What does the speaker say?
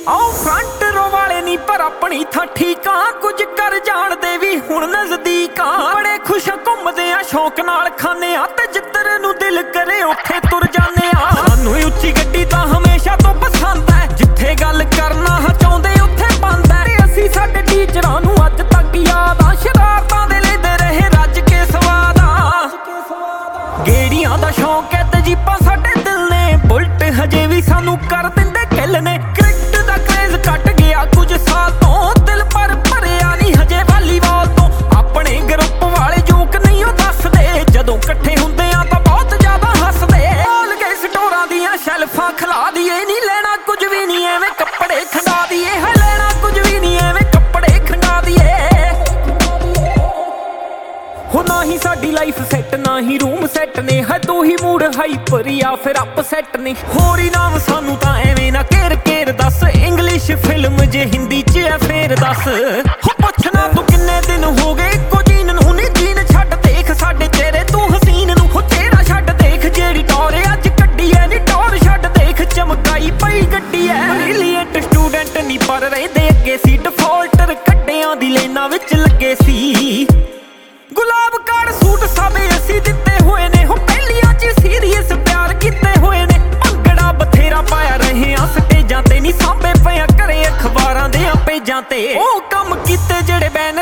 ਆਓ ਫਰੰਟ ਰੋ ਵਾਲੇ ਨਹੀਂ ਪਰ ਆਪਣੀ ਥਾਂ ਠੀਕਾਂ ਕੁਝ ਕਰ ਜਾਣਦੇ ਵੀ ਹੁਣ ਨਜ਼ਦੀਕਾਂ ਬੜੇ ਖੁਸ਼ ਘੁੰਮਦੇ ਆ ਸ਼ੌਕ ਨਾਲ ਖਾਨੇ ਆ ਤੇ ਜਿੱਧਰ ਨੂੰ ਦਿਲ ਕਰੇ ਉੱਥੇ ਤੁਰ ਜਾਂਦੇ ਆ ਸਾਨੂੰ ਉੱਚੀ ਗੱਡੀ ਤਾਂ ਹਮੇਸ਼ਾ ਤੋਂ ਪਸੰਦ ਹੈ ਜਿੱਥੇ ਗੱਲ ਕਰਨਾ ਚਾਹੁੰਦੇ ਉੱਥੇ ਬੰਦ ਹੈ ਤੇ ਅਸੀਂ ਸਾਡੇ ਟੀਚਰਾਂ ਨੂੰ ਅੱਜ ਤੱਕ ਯਾਦ ਆ ਸ਼ਰਾਰਤਾਂ ਦੇ ਲੈਂਦੇ ਰਹੇ ਰੱਜ ਕੇ ਸਵਾਦਾਂ ਗੇੜੀਆਂ ਦਾ ਸ਼ੌਕ ਹੈ ਤੇ ਜੀਪਾਂ ਸਾਡੇ ਦਿਲ ਨੇ ਬੁਲਟ ਹਜੇ ਵੀ ਸਾਨੂੰ ਕਰ ਦਿੰਦੇ ਕਿੱਲ ਨੇ ਕ੍ਰਿਕਟ ਦਾ ਕ੍ਰੇਜ਼ ਘਟ ਗਿਆ ਕੁਝ ਸਾਲ ਤੋਂ ਦਿਲ ਪਰ ਭਰਿਆ ਨਹੀਂ ਹਜੇ ਵਾਲੀਬਾਲ ਤੋਂ ਆਪਣੇ ਗਰੁੱਪ ਵਾਲੇ ਜੋਕ ਨਹੀਂ ਉਹ ਦੱਸਦੇ ਜਦੋਂ ਇਕੱਠੇ ਹੁੰਦੇ ਆ ਤਾਂ ਬਹੁਤ ਜ਼ਿਆਦਾ ਹੱਸਦੇ ਬੋਲ ਕੇ ਸਟੋਰਾਂ ਦੀਆਂ ਸ਼ੈਲਫਾਂ ਖਿਲਾ ਦੀਏ ਨਹੀਂ ਲੈਣਾ ਕੁਝ ਵੀ ਨਹੀਂ ਐਵੇਂ ਕੱਪੜੇ ਖੰਡਾ ਦੀਏ ਹੈ ਲੈਣਾ ਕੁਝ ਵੀ ਨਹੀਂ ਐਵੇਂ ਕੱਪੜੇ ਖੰਡਾ ਦੀਏ ਹੋ ਨਾ ਹੀ ਸਾਡੀ ਲਾਈਫ ਸੈੱਟ ਨਾ ਹੀ ਰੂਮ ਸੈੱਟ ਨੇ ਹੈ ਦੋ ਹੀ ਮੂਡ ਹਾਈਪਰ ਜਾਂ ਫਿਰ ਅਪਸੈਟ ਨੇ ਹੋਰ ਹੀ ਨਾਮ ਸਾਨੂੰ ਤਾਂ ਐਵੇਂ ਨਾ ਘੇਰ ਦੱਸ ਇੰਗਲਿਸ਼ ਫਿਲਮ ਜੇ ਹਿੰਦੀ ਚ ਐ ਫੇਰ ਦੱਸ ਹੋ ਪੁੱਛਣਾ ਤੂੰ ਕਿੰਨੇ ਦਿਨ ਹੋ ਗਏ ਇੱਕੋ ਜੀਨ ਨੂੰ ਨੀ ਜੀਨ ਛੱਡ ਦੇਖ ਸਾਡੇ ਚਿਹਰੇ ਤੂੰ ਹਸੀਨ ਨੂੰ ਹੋ ਚਿਹਰਾ ਛੱਡ ਦੇਖ ਜਿਹੜੀ ਟੌਰ ਅੱਜ ਕੱਢੀ ਐ ਨੀ ਟੌਰ ਛੱਡ ਦੇਖ ਚਮਕਾਈ ਪਈ ਗੱਡੀ ਐ ਬ੍ਰਿਲੀਅੰਟ ਸਟੂਡੈਂਟ ਨਹੀਂ ਪਰ ਰਹਿੰਦੇ ਅੱਗੇ ਸੀ ਡਿਫਾਲਟਰ ਕੱਢਿਆਂ ਦੀ ਲਾਈਨਾਂ ਵਿੱਚ ਲੱਗੇ ਸੀ ਗੁਲਾਬ ਕਾਰ ਸੂਟ ਸਾਬੇ ਅਸੀਂ ਦਿੱਤੇ ਹੋਏ ਨੇ ਹੋ ਪਹਿਲੀਆਂ ਚ ਸੀਰੀਅਸ ਪਿਆਰ ਕੀਤੇ ਹੋਏ ਨੇ ਭੰਗੜਾ ਬਥੇਰਾ ਪਾਇਆ ਰਹੇ ਆ ਸਟੇਜਾਂ ਤੇ ਨਹੀਂ ਸਾਂਭੇ ਪਿਆ ਘਰੇ ਅਖਬਾਰਾਂ ਦੇ ਪੇਜਾਂ ਤੇ ਉਹ ਕੰਮ ਕੀਤੇ ਜਿਹੜੇ ਬੈਨ